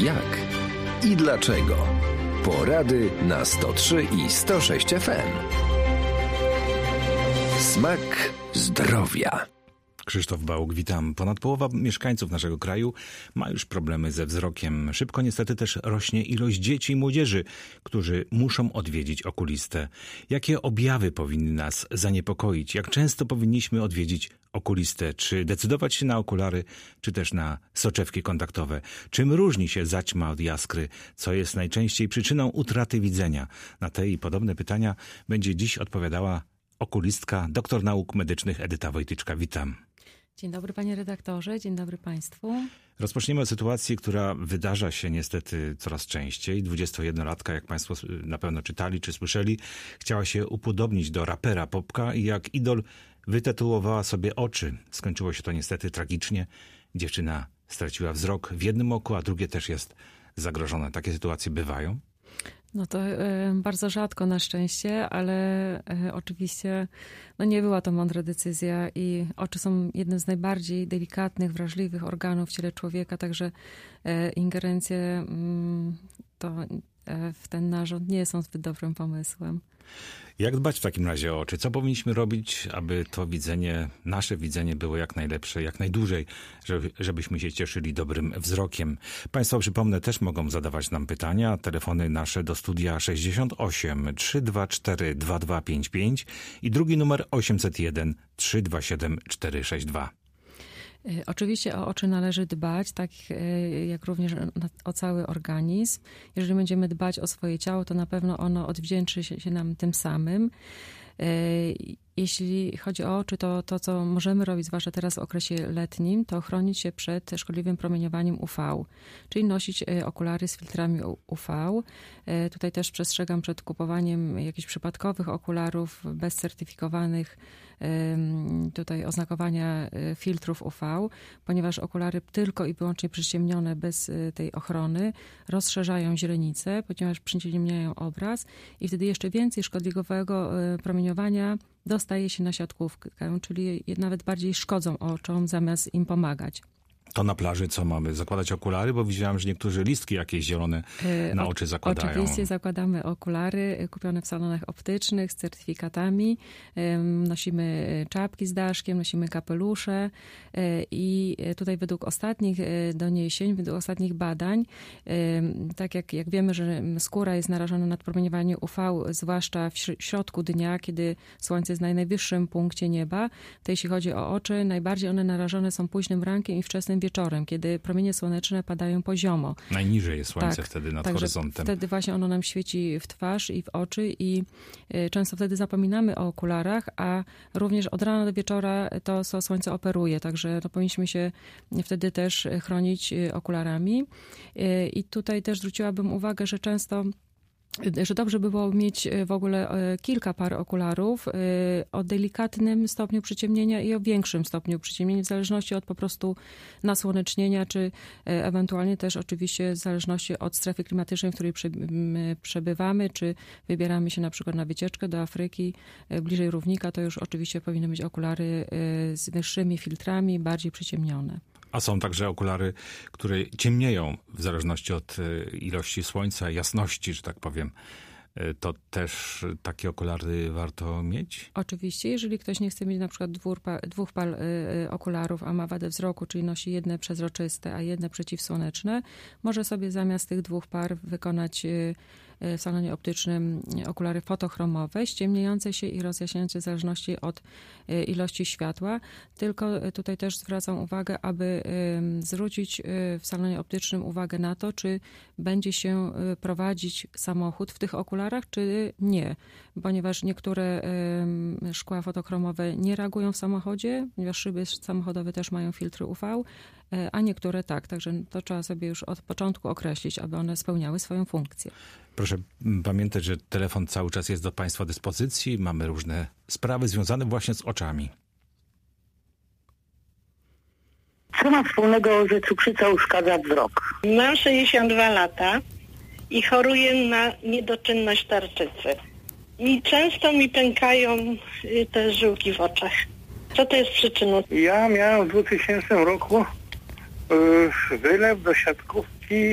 Jak i dlaczego. Porady na 103 i 106 FM. Smak zdrowia. Krzysztof Bałuk, witam. Ponad połowa mieszkańców naszego kraju ma już problemy ze wzrokiem. Szybko niestety też rośnie ilość dzieci i młodzieży, którzy muszą odwiedzić okulistę. Jakie objawy powinny nas zaniepokoić? Jak często powinniśmy odwiedzić okulistę? Czy decydować się na okulary, czy też na soczewki kontaktowe? Czym różni się zaćma od jaskry? Co jest najczęściej przyczyną utraty widzenia? Na te i podobne pytania będzie dziś odpowiadała okulistka, doktor nauk medycznych Edyta Wojtyczka. Witam. Dzień dobry panie redaktorze, dzień dobry państwu. Rozpoczniemy od sytuacji, która wydarza się niestety coraz częściej. 21-latka, jak państwo na pewno czytali czy słyszeli, chciała się upodobnić do rapera Popka i jak idol wytatuowała sobie oczy. Skończyło się to niestety tragicznie. Dziewczyna straciła wzrok w jednym oku, a drugie też jest zagrożone. Takie sytuacje bywają? No to bardzo rzadko na szczęście, ale oczywiście nie była to mądra decyzja i oczy są jednym z najbardziej delikatnych, wrażliwych organów w ciele człowieka, także ingerencje w ten narząd nie są zbyt dobrym pomysłem. Jak dbać w takim razie o oczy? Co powinniśmy robić, aby to widzenie, nasze widzenie było jak najlepsze, jak najdłużej, żebyśmy się cieszyli dobrym wzrokiem? Państwo, przypomnę, też mogą zadawać nam pytania. Telefony nasze do studia 68 324 2255 i drugi numer 801 327 462. Oczywiście o oczy należy dbać, tak jak również o cały organizm. Jeżeli będziemy dbać o swoje ciało, to na pewno ono odwdzięczy się nam tym samym. Jeśli chodzi o oczy, to co możemy robić, zwłaszcza teraz w okresie letnim, to chronić się przed szkodliwym promieniowaniem UV, czyli nosić okulary z filtrami UV. Tutaj też przestrzegam przed kupowaniem jakichś przypadkowych okularów bez certyfikowanych tutaj oznakowania filtrów UV, ponieważ okulary tylko i wyłącznie przyciemnione bez tej ochrony rozszerzają źrenicę, ponieważ przyciemniają obraz i wtedy jeszcze więcej szkodliwego promieniowania dostaje się na siatkówkę, czyli nawet bardziej szkodzą oczom zamiast im pomagać. To na plaży co mamy? Zakładać okulary? Bo widziałam, że niektórzy listki jakieś zielone na oczy zakładają. Oczywiście zakładamy okulary kupione w salonach optycznych z certyfikatami. Nosimy czapki z daszkiem, nosimy kapelusze i tutaj według ostatnich doniesień, według ostatnich badań, tak jak wiemy, że skóra jest narażona na promieniowanie UV, zwłaszcza w środku dnia, kiedy słońce jest na najwyższym punkcie nieba, to jeśli chodzi o oczy, najbardziej one narażone są późnym rankiem i wczesnym wieczorem, kiedy promienie słoneczne padają poziomo. Najniżej jest słońce wtedy nad horyzontem. Wtedy właśnie ono nam świeci w twarz i w oczy i często wtedy zapominamy o okularach, a również od rana do wieczora to słońce operuje, także powinniśmy się wtedy też chronić okularami. I tutaj też zwróciłabym uwagę, że dobrze by było mieć w ogóle kilka par okularów o delikatnym stopniu przyciemnienia i o większym stopniu przyciemnienia, w zależności od po prostu nasłonecznienia, czy ewentualnie też oczywiście w zależności od strefy klimatycznej, w której przebywamy, czy wybieramy się na przykład na wycieczkę do Afryki, bliżej równika, to już oczywiście powinny być okulary z wyższymi filtrami, bardziej przyciemnione. A są także okulary, które ciemnieją w zależności od ilości słońca, jasności, że tak powiem. To też takie okulary warto mieć? Oczywiście, jeżeli ktoś nie chce mieć na przykład dwóch par okularów, a ma wadę wzroku, czyli nosi jedne przezroczyste, a jedne przeciwsłoneczne, może sobie zamiast tych dwóch par wykonać w salonie optycznym okulary fotochromowe, ściemniające się i rozjaśniające w zależności od ilości światła. Tylko tutaj też zwracam uwagę, aby zwrócić w salonie optycznym uwagę na to, czy będzie się prowadzić samochód w tych okularach, czy nie. Ponieważ niektóre szkła fotochromowe nie reagują w samochodzie, ponieważ szyby samochodowe też mają filtry UV, a niektóre tak. Także to trzeba sobie już od początku określić, aby one spełniały swoją funkcję. Proszę pamiętać, że telefon cały czas jest do państwa dyspozycji. Mamy różne sprawy związane właśnie z oczami. Co ma wspólnego, że cukrzyca uszkadza wzrok? Mam 62 lata i choruję na niedoczynność tarczycy. I często mi pękają te żyłki w oczach. Co to jest przyczyną? Ja miałem w 2000 roku wylew do siatkówki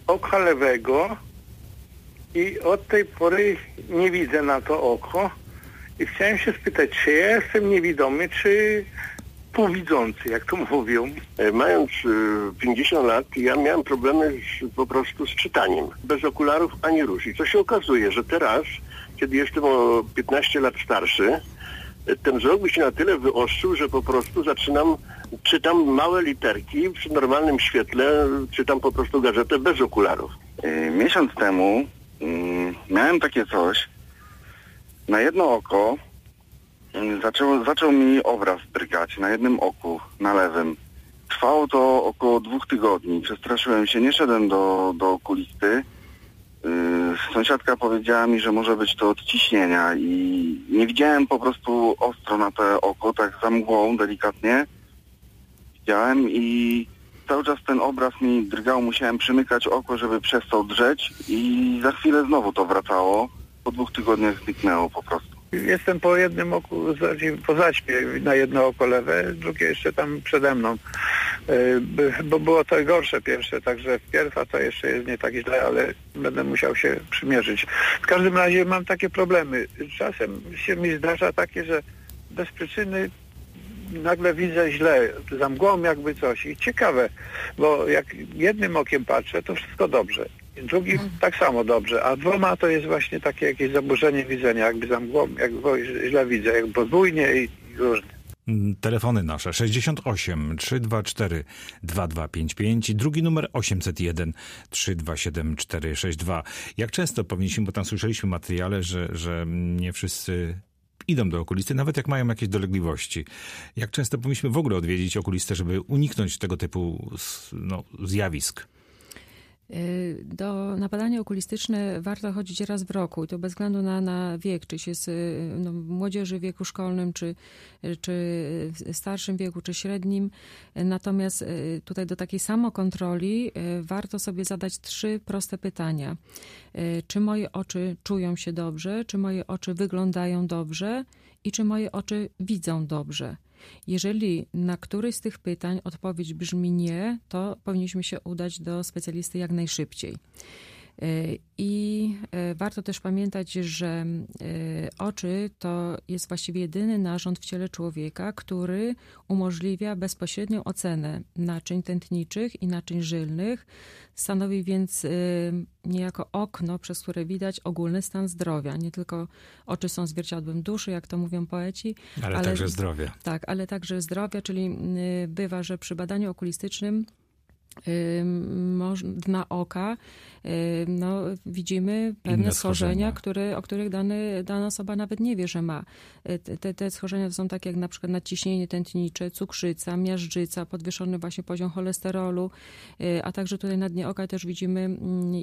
oka lewego i od tej pory nie widzę na to oko. I chciałem się spytać, czy ja jestem niewidomy, czy półwidzący, jak to mówią. Mając 50 lat, ja miałem problemy po prostu z czytaniem. Bez okularów ani rusz. I co się okazuje, że teraz, kiedy jestem o 15 lat starszy, ten wzrok mi się na tyle wyostrzył, że po prostu czytam małe literki przy normalnym świetle, czytam po prostu gazetę bez okularów. Miesiąc temu miałem takie coś. Na jedno oko zaczął mi obraz drgać, na jednym oku, na lewym. Trwało to około 2 tygodni. Przestraszyłem się, nie szedłem do okulisty. Sąsiadka powiedziała mi, że może być to od ciśnienia i nie widziałem po prostu ostro na to oko, tak za mgłą, delikatnie. Widziałem i cały czas ten obraz mi drgał, musiałem przymykać oko, żeby przestał drzeć i za chwilę znowu to wracało. Po 2 tygodniach zniknęło po prostu. Jestem po jednym oku, po zaćmie na jedno oko lewe, drugie jeszcze tam przede mną, bo było to gorsze pierwsze, także pierwsza to jeszcze jest nie tak źle, ale będę musiał się przymierzyć. W każdym razie mam takie problemy. Czasem się mi zdarza takie, że bez przyczyny nagle widzę źle, za mgłą jakby coś i ciekawe, bo jak jednym okiem patrzę, to wszystko dobrze. Drugim tak samo dobrze, a 2 to jest właśnie takie jakieś zaburzenie widzenia, jakby za mgłą, jakby źle widzę, jakby podwójnie i różnie. Telefony nasze 68 324 2255 i drugi numer 801 327 462. Jak często powinniśmy, bo tam słyszeliśmy w materiale, że nie wszyscy idą do okulisty, nawet jak mają jakieś dolegliwości. Jak często powinniśmy w ogóle odwiedzić okulistę, żeby uniknąć tego typu zjawisk? Na badanie okulistyczne warto chodzić raz w roku i to bez względu na wiek, czy się jest młodzieży w wieku szkolnym, czy w starszym wieku, czy średnim. Natomiast tutaj do takiej samokontroli warto sobie zadać 3 proste pytania. Czy moje oczy czują się dobrze? Czy moje oczy wyglądają dobrze? I czy moje oczy widzą dobrze? Jeżeli na któreś z tych pytań odpowiedź brzmi nie, to powinniśmy się udać do specjalisty jak najszybciej. I warto też pamiętać, że oczy to jest właściwie jedyny narząd w ciele człowieka, który umożliwia bezpośrednią ocenę naczyń tętniczych i naczyń żylnych. Stanowi więc niejako okno, przez które widać ogólny stan zdrowia. Nie tylko oczy są zwierciadłem duszy, jak to mówią poeci. Ale także zdrowia. Tak, ale także zdrowia, czyli bywa, że przy badaniu okulistycznym dna oka widzimy pewne schorzenia, o których dana osoba nawet nie wie, że ma. Te schorzenia to są takie jak na przykład nadciśnienie tętnicze, cukrzyca, miażdżyca, podwyższony właśnie poziom cholesterolu, a także tutaj na dnie oka też widzimy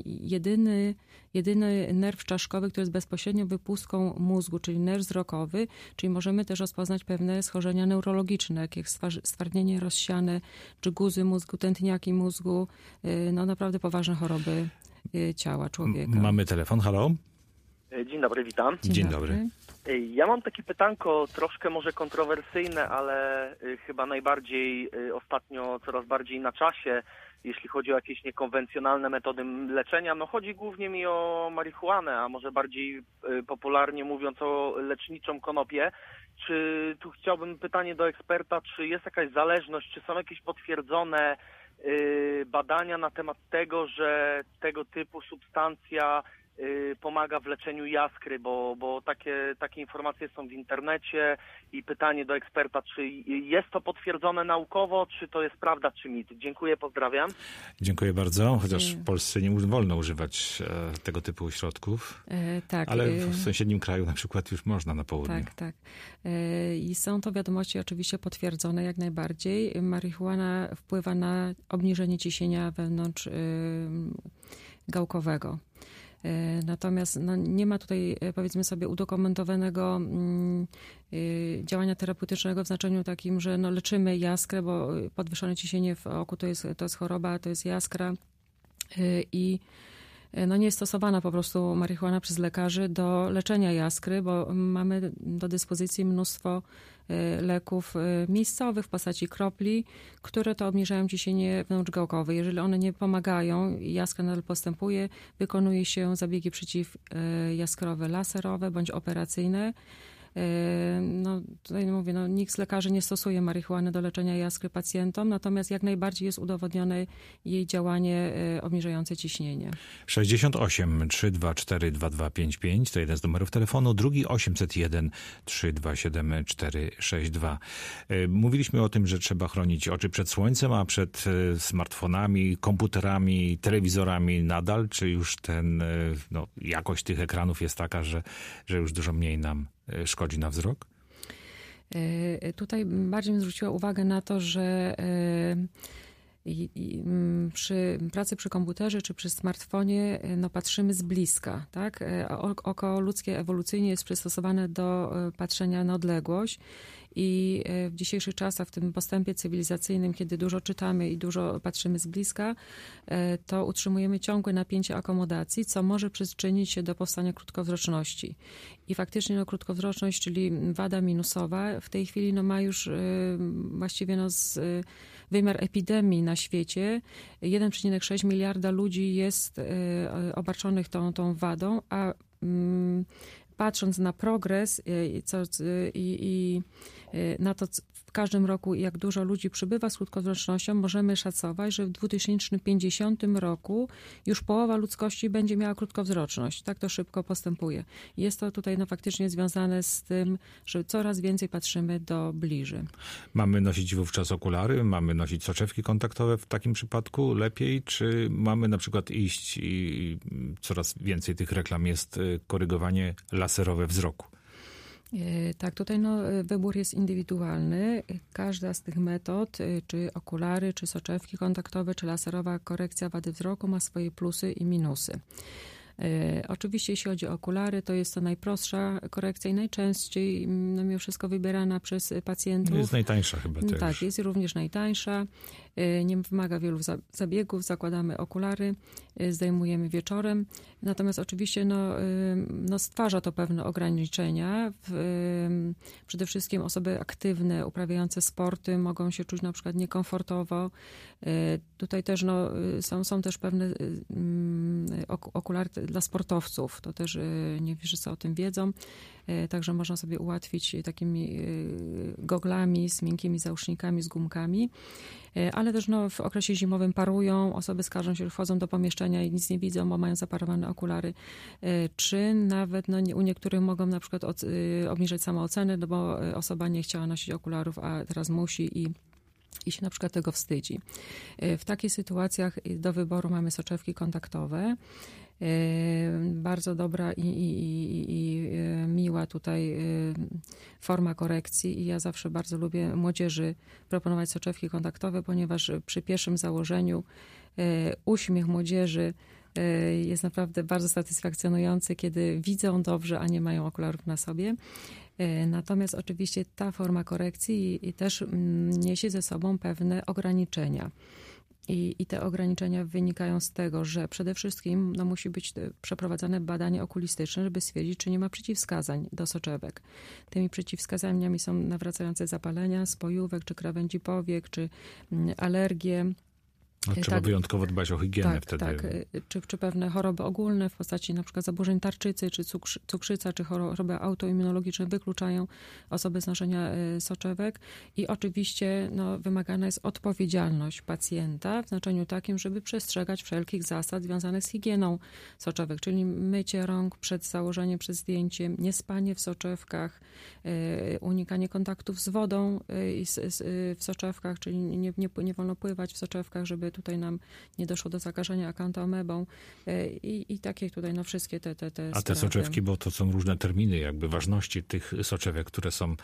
jedyny nerw czaszkowy, który jest bezpośrednio wypustką mózgu, czyli nerw wzrokowy, czyli możemy też rozpoznać pewne schorzenia neurologiczne, jak stwardnienie rozsiane, czy guzy mózgu, tętniaki mózgu, naprawdę poważne choroby ciała człowieka. Mamy telefon, halo? Dzień dobry, witam. Dzień dobry. Ja mam takie pytanko, troszkę może kontrowersyjne, ale chyba najbardziej ostatnio coraz bardziej na czasie, jeśli chodzi o jakieś niekonwencjonalne metody leczenia. Chodzi głównie mi o marihuanę, a może bardziej popularnie mówiąc o leczniczą konopię. Czy tu chciałbym pytanie do eksperta, czy jest jakaś zależność, czy są jakieś potwierdzone badania na temat tego, że tego typu substancja pomaga w leczeniu jaskry, bo takie informacje są w internecie i pytanie do eksperta, czy jest to potwierdzone naukowo, czy to jest prawda, czy mit. Dziękuję, pozdrawiam. Dziękuję bardzo, chociaż w Polsce nie wolno używać tego typu środków, tak, ale w sąsiednim kraju na przykład już można na południu. Tak. I są to wiadomości oczywiście potwierdzone jak najbardziej. Marihuana wpływa na obniżenie ciśnienia wewnątrz gałkowego. Natomiast nie ma tutaj, powiedzmy sobie, udokumentowanego działania terapeutycznego w znaczeniu takim, że leczymy jaskrę, bo podwyższone ciśnienie w oku to jest choroba, to jest jaskra i no nie jest stosowana po prostu marihuana przez lekarzy do leczenia jaskry, bo mamy do dyspozycji mnóstwo leków miejscowych w postaci kropli, które to obniżają ciśnienie wewnątrzgałkowe. Jeżeli one nie pomagają i jaskra nadal postępuje, wykonuje się zabiegi przeciwjaskrowe laserowe bądź operacyjne. No, tutaj mówię, no, nikt z lekarzy nie stosuje marihuany do leczenia jaskry pacjentom, natomiast jak najbardziej jest udowodnione jej działanie obniżające ciśnienie. 68 324 2255 to jeden z numerów telefonu, drugi 801 327 462. Mówiliśmy o tym, że trzeba chronić oczy przed słońcem, a przed smartfonami, komputerami, telewizorami nadal, czy już jakość tych ekranów jest taka, że już dużo mniej nam szkodzi na wzrok? Tutaj bardziej bym zwróciła uwagę na to, że przy pracy przy komputerze czy przy smartfonie patrzymy z bliska. Tak? Oko ludzkie ewolucyjnie jest przystosowane do patrzenia na odległość i w dzisiejszych czasach, w tym postępie cywilizacyjnym, kiedy dużo czytamy i dużo patrzymy z bliska, to utrzymujemy ciągłe napięcie akomodacji, co może przyczynić się do powstania krótkowzroczności. I faktycznie krótkowzroczność, czyli wada minusowa, w tej chwili ma już właściwie wymiar epidemii na świecie. 1,6 miliarda ludzi jest obarczonych tą wadą, a patrząc na progres i na to, w każdym roku jak dużo ludzi przybywa z krótkowzrocznością, możemy szacować, że w 2050 roku już połowa ludzkości będzie miała krótkowzroczność. Tak to szybko postępuje. Jest to tutaj faktycznie związane z tym, że coraz więcej patrzymy do bliży. Mamy nosić wówczas okulary? Mamy nosić soczewki kontaktowe w takim przypadku lepiej? Czy mamy na przykład iść i coraz więcej tych reklam jest korygowanie laserowe wzroku? Tak, tutaj wybór jest indywidualny. Każda z tych metod, czy okulary, czy soczewki kontaktowe, czy laserowa korekcja wady wzroku ma swoje plusy i minusy. Oczywiście jeśli chodzi o okulary, to jest to najprostsza korekcja i najczęściej mimo wszystko wybierana przez pacjentów. Jest najtańsza chyba też. Tak, jest również najtańsza. Nie wymaga wielu zabiegów. Zakładamy okulary, zdejmujemy wieczorem. Natomiast oczywiście stwarza to pewne ograniczenia. Przede wszystkim osoby aktywne, uprawiające sporty mogą się czuć na przykład niekomfortowo. Tutaj też są też pewne okulary dla sportowców. To też nie wszyscy o tym wiedzą. Także można sobie ułatwić takimi goglami z miękkimi załóżnikami, z gumkami. Ale też w okresie zimowym parują, osoby skarżą się, że wchodzą do pomieszczenia i nic nie widzą, bo mają zaparowane okulary. Czy nawet u niektórych mogą na przykład obniżyć samoocenę, bo osoba nie chciała nosić okularów, a teraz musi i się na przykład tego wstydzi. W takich sytuacjach do wyboru mamy soczewki kontaktowe. Bardzo dobra i miła tutaj forma korekcji i ja zawsze bardzo lubię młodzieży proponować soczewki kontaktowe, ponieważ przy pierwszym założeniu uśmiech młodzieży jest naprawdę bardzo satysfakcjonujący, kiedy widzą dobrze, a nie mają okularów na sobie. Natomiast oczywiście ta forma korekcji też niesie ze sobą pewne ograniczenia. I te ograniczenia wynikają z tego, że przede wszystkim musi być przeprowadzane badanie okulistyczne, żeby stwierdzić, czy nie ma przeciwwskazań do soczewek. Tymi przeciwwskazaniami są nawracające zapalenia spojówek, czy krawędzi powiek, czy alergie. Trzeba wyjątkowo dbać o higienę wtedy. Tak, czy pewne choroby ogólne w postaci na przykład zaburzeń tarczycy, czy cukrzyca, czy choroby autoimmunologiczne wykluczają osoby z noszenia soczewek. I oczywiście wymagana jest odpowiedzialność pacjenta w znaczeniu takim, żeby przestrzegać wszelkich zasad związanych z higieną soczewek, czyli mycie rąk przed założeniem, przed zdjęciem, niespanie w soczewkach, unikanie kontaktów z wodą w soczewkach, czyli nie wolno pływać w soczewkach, żeby tutaj nam nie doszło do zakażenia akantoamebą i takie tutaj wszystkie te A te soczewki, bo to są różne terminy jakby ważności tych soczewek, które są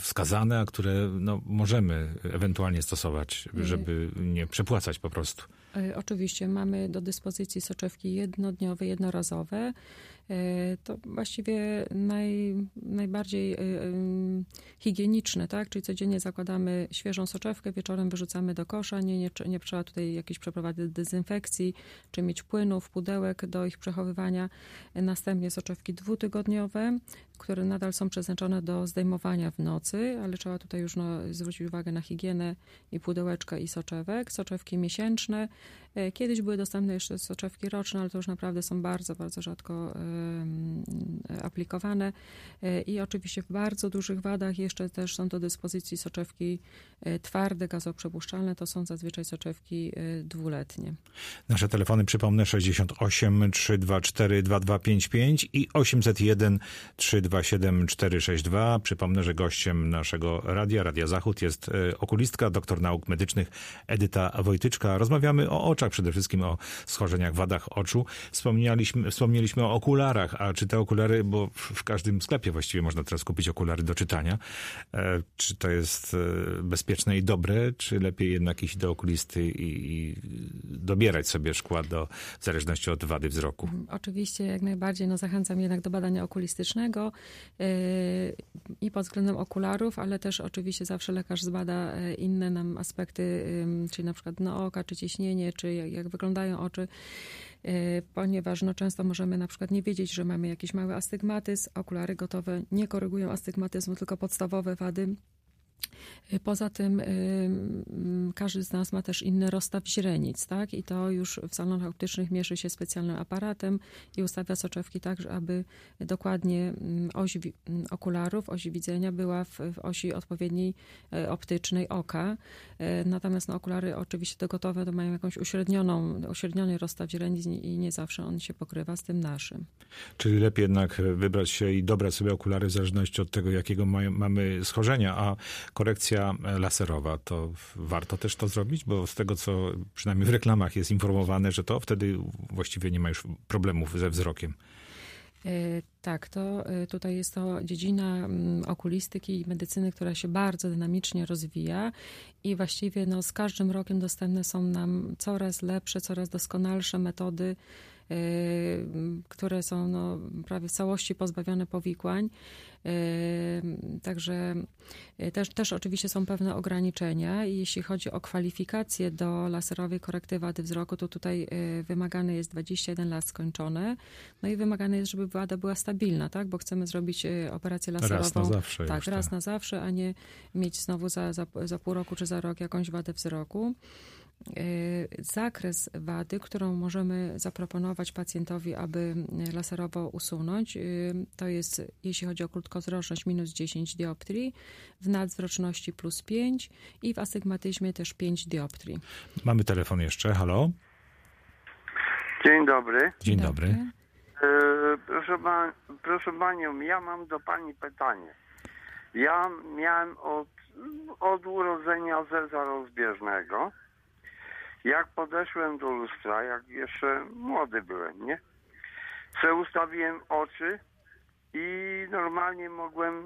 wskazane, a które możemy ewentualnie stosować, żeby nie przepłacać po prostu. Oczywiście mamy do dyspozycji soczewki jednodniowe, jednorazowe. To właściwie najbardziej higieniczne, tak? Czyli codziennie zakładamy świeżą soczewkę, wieczorem wyrzucamy do kosza, nie trzeba tutaj jakiejś przeprowadzić dezynfekcji, czy mieć płynów, pudełek do ich przechowywania. Następnie soczewki dwutygodniowe, które nadal są przeznaczone do zdejmowania w nocy, ale trzeba tutaj już zwrócić uwagę na higienę i pudełeczka i soczewek. Soczewki miesięczne. Kiedyś były dostępne jeszcze soczewki roczne, ale to już naprawdę są bardzo, bardzo rzadko aplikowane. I oczywiście w bardzo dużych wadach jeszcze też są do dyspozycji soczewki twarde, gazoprzepuszczalne. To są zazwyczaj soczewki dwuletnie. Nasze telefony, przypomnę, 68 324 2255 i 801 327 462. Przypomnę, że gościem naszego Radia Zachód jest okulistka, doktor nauk medycznych Edyta Wojtyczka. Rozmawiamy o oczach, przede wszystkim o schorzeniach, wadach oczu. Wspomnieliśmy o okularach, a czy te okulary, bo w każdym sklepie właściwie można teraz kupić okulary do czytania. Czy to jest bezpieczne i dobre, czy lepiej jednak iść do okulisty i dobierać sobie szkła w zależności od wady wzroku? Oczywiście, jak najbardziej. Zachęcam jednak do badania okulistycznego i pod względem okularów, ale też oczywiście zawsze lekarz zbada inne nam aspekty, czyli na przykład dno oka, czy ciśnienie, czy jak wyglądają oczy, ponieważ często możemy na przykład nie wiedzieć, że mamy jakiś mały astygmatyzm. Okulary gotowe nie korygują astygmatyzmu, tylko podstawowe wady. Poza tym każdy z nas ma też inny rozstaw źrenic, tak? I to już w salonach optycznych mierzy się specjalnym aparatem i ustawia soczewki tak, aby dokładnie oś okularów, oś widzenia była w osi odpowiedniej optycznej oka. Natomiast okulary oczywiście te gotowe to mają jakąś uśredniony rozstaw źrenic i nie zawsze on się pokrywa z tym naszym. Czyli lepiej jednak wybrać się i dobrać sobie okulary w zależności od tego, jakiego mamy schorzenia, a korekcja laserowa, to warto też to zrobić, bo z tego, co przynajmniej w reklamach jest informowane, że to wtedy właściwie nie ma już problemów ze wzrokiem. Tak, to tutaj jest to dziedzina okulistyki i medycyny, która się bardzo dynamicznie rozwija i właściwie z każdym rokiem dostępne są nam coraz lepsze, coraz doskonalsze metody, które są prawie w całości pozbawione powikłań. Także też oczywiście są pewne ograniczenia i jeśli chodzi o kwalifikację do laserowej korekty wady wzroku, to tutaj wymagane jest 21 lat skończone. I wymagane jest, żeby wada była stabilna, tak? Bo chcemy zrobić operację laserową. Raz na zawsze. Tak, raz na zawsze, a nie mieć znowu za pół roku czy za rok jakąś wadę wzroku. Zakres wady, którą możemy zaproponować pacjentowi, aby laserowo usunąć, to jest, jeśli chodzi o krótkowzroczność, minus 10 dioptrii, w nadwzroczności plus 5 i w astygmatyzmie też 5 dioptrii. Mamy telefon jeszcze. Halo? Dzień dobry. Dzień dobry. Proszę panią, ja mam do pani pytanie. Ja miałem od urodzenia zeza rozbieżnego. Jak podeszłem do lustra, jak jeszcze młody byłem, nie? Ustawiłem oczy i normalnie mogłem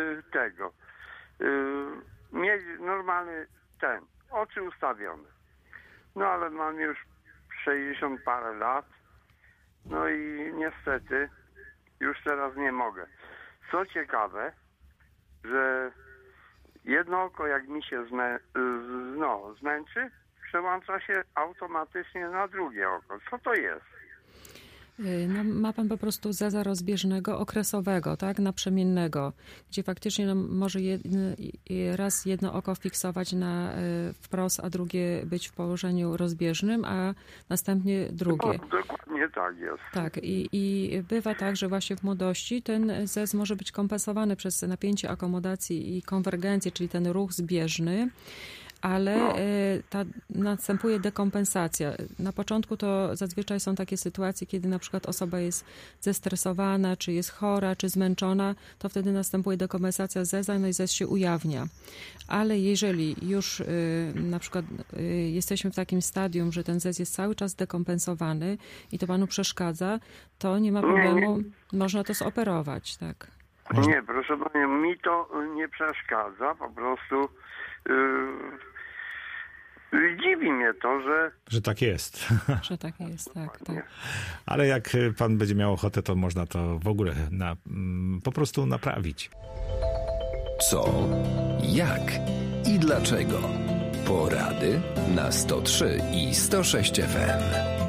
mieć normalny oczy ustawione. Ale mam już 60 parę lat, i niestety już teraz nie mogę. Co ciekawe, że jedno oko jak mi się zmęczy, przełącza się automatycznie na drugie oko. Co to jest? Ma pan po prostu zeza rozbieżnego, okresowego, tak, naprzemiennego, gdzie faktycznie może raz jedno oko fiksować wprost, a drugie być w położeniu rozbieżnym, a następnie drugie. Dokładnie tak jest. Tak, i bywa tak, że właśnie w młodości ten zez może być kompensowany przez napięcie akomodacji i konwergencję, czyli ten ruch zbieżny, ale następuje dekompensacja. Na początku to zazwyczaj są takie sytuacje, kiedy na przykład osoba jest zestresowana, czy jest chora, czy zmęczona, to wtedy następuje dekompensacja zeza, i zez się ujawnia. Ale jeżeli już na przykład jesteśmy w takim stadium, że ten zez jest cały czas dekompensowany i to panu przeszkadza, to nie ma problemu, można to zoperować, tak. Nie, proszę panią, mi to nie przeszkadza, po prostu Dziwi mnie to, Że tak jest. Że tak jest, tak. Ale jak pan będzie miał ochotę, to można to w ogóle po prostu naprawić. Co, jak i dlaczego? Porady na 103 i 106 FM.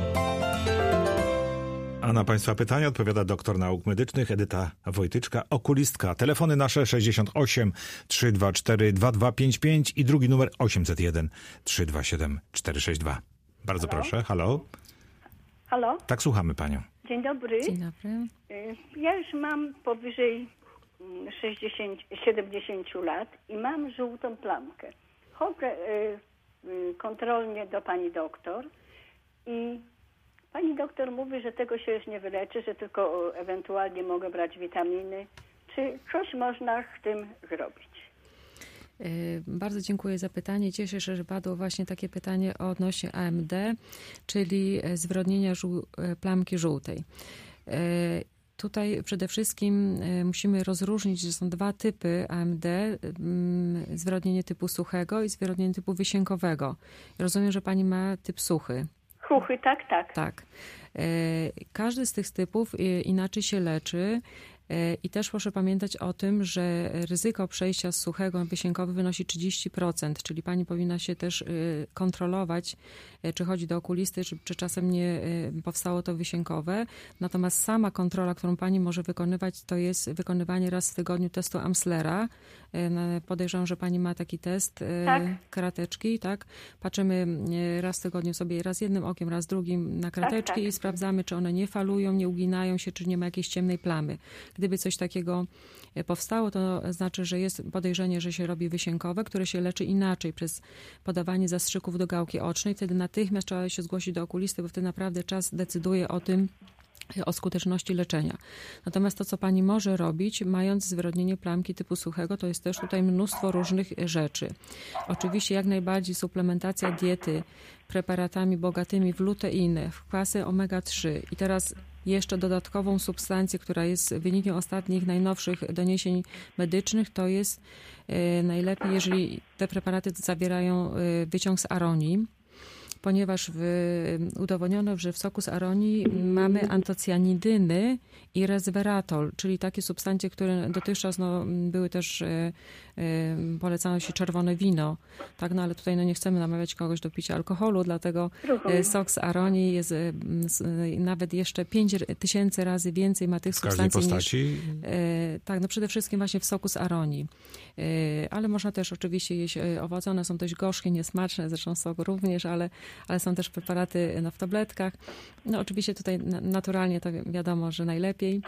A na państwa pytania odpowiada doktor nauk medycznych Edyta Wojtyczka, okulistka. Telefony nasze 68 324 2255 i drugi numer 801 327 462. Bardzo proszę, halo. Halo? Tak, słuchamy panią. Dzień dobry. Dzień dobry. Ja już mam powyżej 70 lat i mam żółtą plamkę. Chodzę kontrolnie do pani doktor i pani doktor mówi, że tego się już nie wyleczy, że tylko ewentualnie mogę brać witaminy. Czy coś można z tym zrobić? Bardzo dziękuję za pytanie. Cieszę się, że padło właśnie takie pytanie odnośnie AMD, czyli zwyrodnienia plamki żółtej. Tutaj przede wszystkim musimy rozróżnić, że są dwa typy AMD, zwyrodnienie typu suchego i zwyrodnienie typu wysiękowego. Rozumiem, że pani ma typ suchy. Suchy, tak. Tak. Każdy z tych typów inaczej się leczy. I też proszę pamiętać o tym, że ryzyko przejścia z suchego na wysiękowy wynosi 30%, czyli pani powinna się też kontrolować, czy chodzi do okulisty, czy czasem nie powstało to wysiękowe. Natomiast sama kontrola, którą pani może wykonywać, to jest wykonywanie raz w tygodniu testu Amslera. Podejrzewam, że pani ma taki test, krateczki, tak? Patrzymy raz w tygodniu sobie raz jednym okiem, raz drugim na krateczki i sprawdzamy, czy one nie falują, nie uginają się, czy nie ma jakiejś ciemnej plamy. Gdyby coś takiego powstało, to znaczy, że jest podejrzenie, że się robi wysiękowe, które się leczy inaczej przez podawanie zastrzyków do gałki ocznej. Wtedy natychmiast trzeba się zgłosić do okulisty, bo wtedy naprawdę czas decyduje o skuteczności leczenia. Natomiast to, co pani może robić, mając zwyrodnienie plamki typu suchego, to jest też tutaj mnóstwo różnych rzeczy. Oczywiście jak najbardziej suplementacja diety preparatami bogatymi w luteiny, w kwasy omega-3 i teraz jeszcze dodatkową substancję, która jest wynikiem ostatnich, najnowszych doniesień medycznych, to jest najlepiej, jeżeli te preparaty zawierają wyciąg z aronii, ponieważ udowodniono, że w soku z aronii mamy antocjanidyny i resveratrol, czyli takie substancje, które dotychczas były też, polecało się czerwone wino, tak, ale tutaj nie chcemy namawiać kogoś do picia alkoholu, dlatego sok z aronii jest nawet jeszcze 5000 razy więcej ma tych substancji postaci? Tak, przede wszystkim właśnie w soku z aronii. Ale można też oczywiście jeść owoce, one są dość gorzkie, niesmaczne, zresztą sok również, ale są też preparaty w tabletkach. Oczywiście tutaj naturalnie to wiadomo, że najlepiej,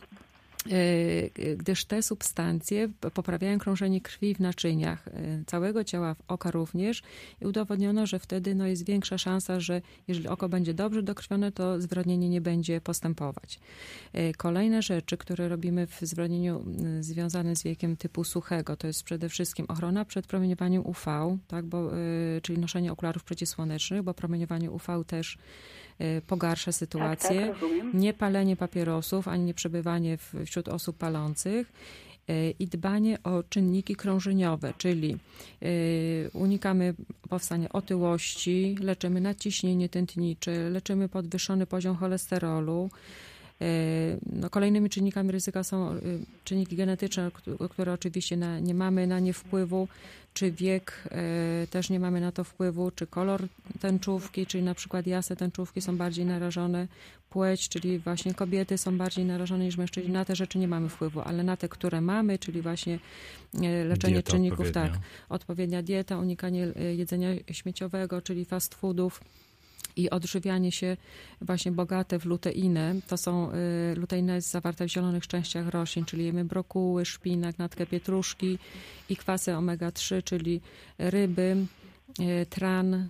gdyż te substancje poprawiają krążenie krwi w naczyniach całego ciała, w oka również i udowodniono, że wtedy jest większa szansa, że jeżeli oko będzie dobrze dokrwione, to zwyrodnienie nie będzie postępować. Kolejne rzeczy, które robimy w zwyrodnieniu związanym z wiekiem typu suchego, to jest przede wszystkim ochrona przed promieniowaniem UV, tak, czyli noszenie okularów przeciwsłonecznych, bo promieniowanie UV też pogarsza sytuację. Nie palenie papierosów, ani nie przebywanie wśród osób palących i dbanie o czynniki krążeniowe, czyli unikamy powstania otyłości, leczymy nadciśnienie tętnicze, leczymy podwyższony poziom cholesterolu. Kolejnymi czynnikami ryzyka są czynniki genetyczne, które oczywiście nie mamy na nie wpływu, czy wiek też nie mamy na to wpływu, czy kolor tęczówki, czyli na przykład jasne tęczówki są bardziej narażone, płeć, czyli właśnie kobiety są bardziej narażone niż mężczyźni. Na te rzeczy nie mamy wpływu, ale na te, które mamy, czyli właśnie leczenie dieta czynników, odpowiednia dieta, unikanie jedzenia śmieciowego, czyli fast foodów, i odżywianie się właśnie bogate w luteinę. Luteina jest zawarta w zielonych częściach roślin, czyli jemy brokuły, szpinak, natkę pietruszki i kwasy omega-3, czyli ryby, tran,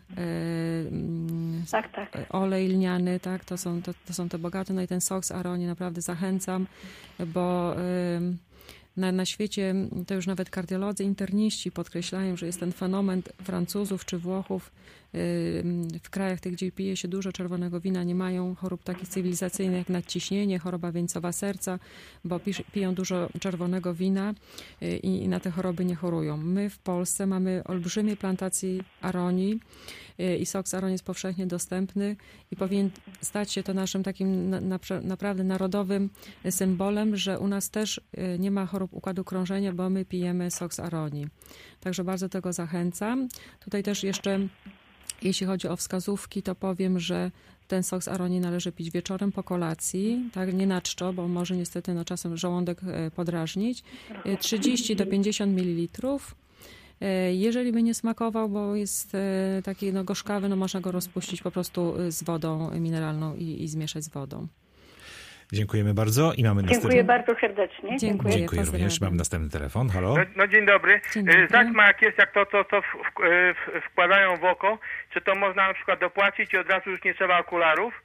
olej lniany, tak, to są te bogate. I ten sok z aronii naprawdę zachęcam, bo na świecie to już nawet kardiolodzy, interniści podkreślają, że jest ten fenomen Francuzów czy Włochów, w krajach tych, gdzie pije się dużo czerwonego wina, nie mają chorób takich cywilizacyjnych jak nadciśnienie, choroba wieńcowa serca, bo piją dużo czerwonego wina i na te choroby nie chorują. My w Polsce mamy olbrzymie plantacje aronii i sok z aronii jest powszechnie dostępny i powinien stać się to naszym takim naprawdę narodowym symbolem, że u nas też nie ma chorób układu krążenia, bo my pijemy sok z aronii. Także bardzo tego zachęcam. Tutaj też jeszcze, jeśli chodzi o wskazówki, to powiem, że ten sok z aronii należy pić wieczorem po kolacji, tak, nie na czczo, bo może niestety czasem żołądek podrażnić. 30 do 50 ml. Jeżeli by nie smakował, bo jest taki gorzkawy, można go rozpuścić po prostu z wodą mineralną i zmieszać z wodą. Dziękujemy bardzo i mamy Dziękuję bardzo serdecznie. Dziękuję również. Mamy następny telefon. Halo? No dzień dobry. Zaćma jak jest, jak to wkładają w oko, czy to można na przykład dopłacić i od razu już nie trzeba okularów?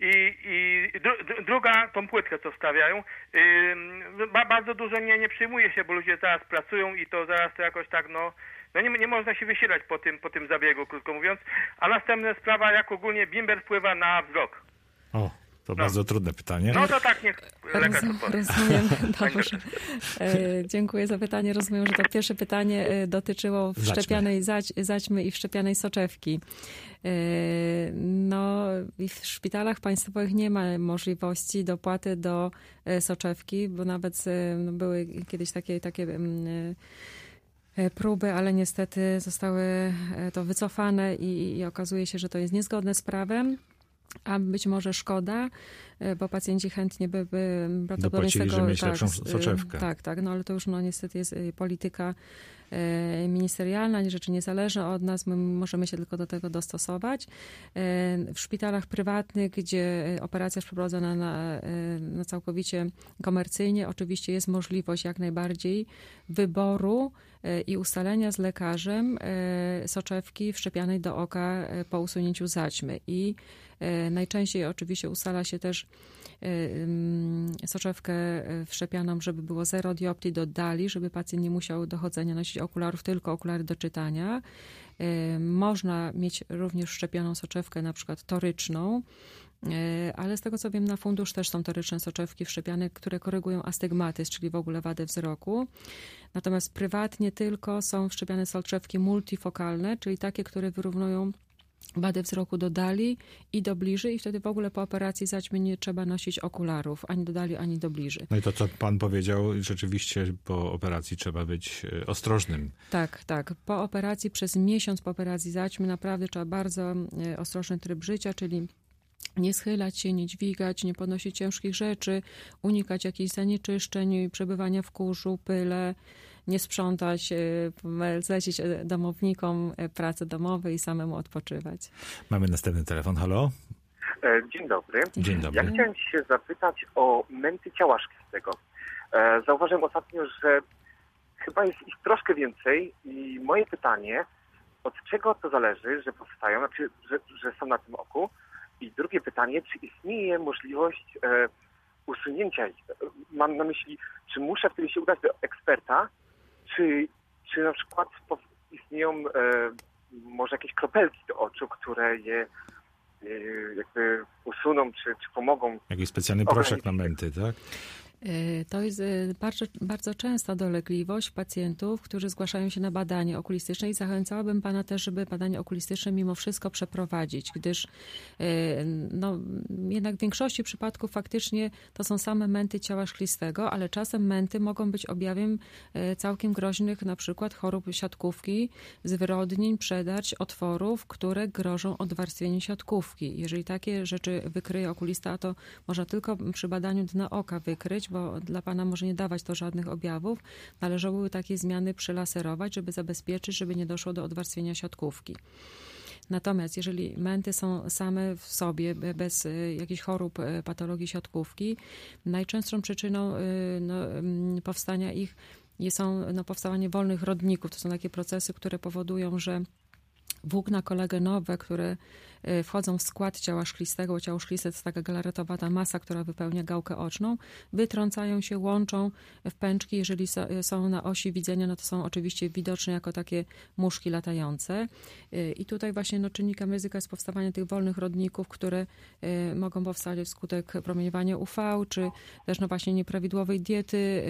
Druga, tą płytkę co wstawiają, bardzo dużo nie przyjmuje się, bo ludzie zaraz pracują i to zaraz to jakoś tak, nie można się wysilać po tym zabiegu, krótko mówiąc. A następna sprawa, jak ogólnie bimber wpływa na wzrok. O, to bardzo trudne pytanie. No to tak, niech lekarz odpowie. Rozumiem, dobrze. Dziękuję za pytanie. Rozumiem, że to pierwsze pytanie dotyczyło wszczepianej zaćmy i wszczepianej soczewki. I w szpitalach państwowych nie ma możliwości dopłaty do soczewki, bo nawet były kiedyś takie próby, ale niestety zostały to wycofane i okazuje się, że to jest niezgodne z prawem. A być może szkoda, bo pacjenci chętnie by prawdopodobnie z tego... Dopłacili, że mieć lepszą soczewkę. Tak, ale to już niestety jest polityka ministerialna, rzeczy niezależne od nas, my możemy się tylko do tego dostosować. W szpitalach prywatnych, gdzie operacja jest przeprowadzona na całkowicie komercyjnie, oczywiście jest możliwość jak najbardziej wyboru i ustalenia z lekarzem soczewki wszczepianej do oka po usunięciu zaćmy. I najczęściej oczywiście ustala się też soczewkę wszczepianą, żeby było 0 dioptrii do dali, żeby pacjent nie musiał do chodzenia nosić okularów, tylko okulary do czytania. Można mieć również wszczepioną soczewkę, na przykład toryczną, ale z tego co wiem, na fundusz też są toryczne soczewki wszczepiane, które korygują astygmatyzm, czyli w ogóle wadę wzroku. Natomiast prywatnie tylko są wszczepiane soczewki multifokalne, czyli takie, które wyrównują wadę wzroku do dali i do bliży i wtedy w ogóle po operacji zaćmy nie trzeba nosić okularów, ani do dali, ani do bliży. No i to, co pan powiedział, rzeczywiście po operacji trzeba być ostrożnym. Tak. Po operacji, przez miesiąc po operacji zaćmy naprawdę trzeba bardzo ostrożny tryb życia, czyli nie schylać się, nie dźwigać, nie podnosić ciężkich rzeczy, unikać jakichś zanieczyszczeń, przebywania w kurzu, pyle, nie sprzątać, zlecić domownikom prace domowe i samemu odpoczywać. Mamy następny telefon. Halo? Dzień dobry. Dzień dobry. Ja chciałem się zapytać o męty ciała szklistego. Zauważyłem ostatnio, że chyba jest ich troszkę więcej i moje pytanie, od czego to zależy, że powstają, znaczy, że są na tym oku? I drugie pytanie, czy istnieje możliwość usunięcia ich? Mam na myśli, czy muszę wtedy się udać do eksperta, czy na przykład istnieją może jakieś kropelki do oczu, które je jakby usuną, czy pomogą? Jakiś specjalny proszek na męty, tak? To jest bardzo, bardzo częsta dolegliwość pacjentów, którzy zgłaszają się na badanie okulistyczne i zachęcałabym pana też, żeby badanie okulistyczne mimo wszystko przeprowadzić, gdyż jednak w większości przypadków faktycznie to są same męty ciała szklistego, ale czasem męty mogą być objawem całkiem groźnych, na przykład chorób siatkówki, zwyrodnień, przedarć, otworów, które grożą odwarstwieniem siatkówki. Jeżeli takie rzeczy wykryje okulista, to można tylko przy badaniu dna oka wykryć, bo dla pana może nie dawać to żadnych objawów. Należałoby takie zmiany przylaserować, żeby zabezpieczyć, żeby nie doszło do odwarstwienia siatkówki. Natomiast jeżeli męty są same w sobie, bez jakichś chorób, patologii siatkówki, najczęstszą przyczyną powstania ich są powstawanie wolnych rodników. To są takie procesy, które powodują, że włókna kolagenowe, które wchodzą w skład ciała szklistego, bo ciało szkliste to jest taka galaretowata masa, która wypełnia gałkę oczną, wytrącają się, łączą w pęczki. Jeżeli są na osi widzenia, no to są oczywiście widoczne jako takie muszki latające. I tutaj właśnie czynnikiem ryzyka jest powstawanie tych wolnych rodników, które mogą powstać wskutek promieniowania UV, czy też właśnie nieprawidłowej diety.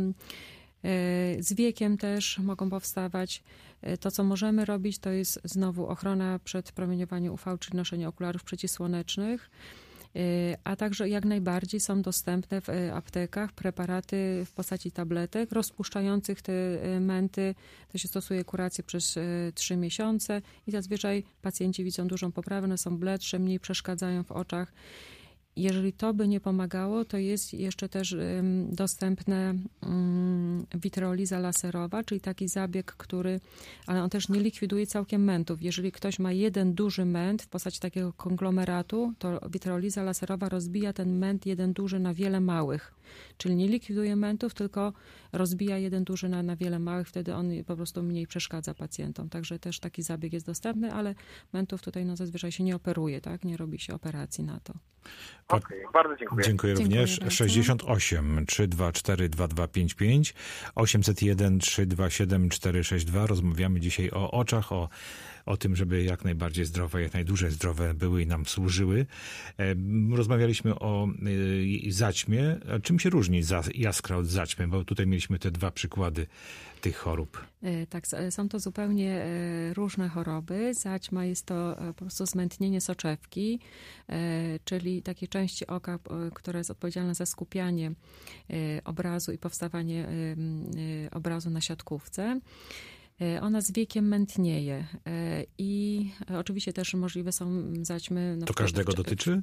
Z wiekiem też mogą powstawać. To, co możemy robić, to jest znowu ochrona przed promieniowaniem UV, czyli noszenie okularów przeciwsłonecznych, a także jak najbardziej są dostępne w aptekach preparaty w postaci tabletek rozpuszczających te męty. To się stosuje kurację przez 3 miesiące i zazwyczaj pacjenci widzą dużą poprawę, one są bledsze, mniej przeszkadzają w oczach. Jeżeli to by nie pomagało, to jest jeszcze też dostępna witreoliza laserowa, czyli taki zabieg, ale on też nie likwiduje całkiem mętów. Jeżeli ktoś ma jeden duży męt w postaci takiego konglomeratu, to witreoliza laserowa rozbija ten męt jeden duży na wiele małych. Czyli nie likwiduje mętów, tylko rozbija jeden duży na wiele małych, wtedy on po prostu mniej przeszkadza pacjentom. Także też taki zabieg jest dostępny, ale mętów tutaj zazwyczaj się nie operuje, tak? Nie robi się operacji na to. Okej, bardzo dziękuję. Dziękuję również. 68 324 2255 801 327 462. Rozmawiamy dzisiaj o oczach, o tym, żeby jak najbardziej zdrowe, jak najdłużej zdrowe były i nam służyły. Rozmawialiśmy o zaćmie. Czym się różni jaskra od zaćmy? Bo tutaj mieliśmy te 2 przykłady tych chorób. Tak, są to zupełnie różne choroby. Zaćma jest to po prostu zmętnienie soczewki, czyli takiej części oka, która jest odpowiedzialna za skupianie obrazu i powstawanie obrazu na siatkówce. Ona z wiekiem mętnieje i oczywiście też możliwe są zaćmy. To każdego dotyczy?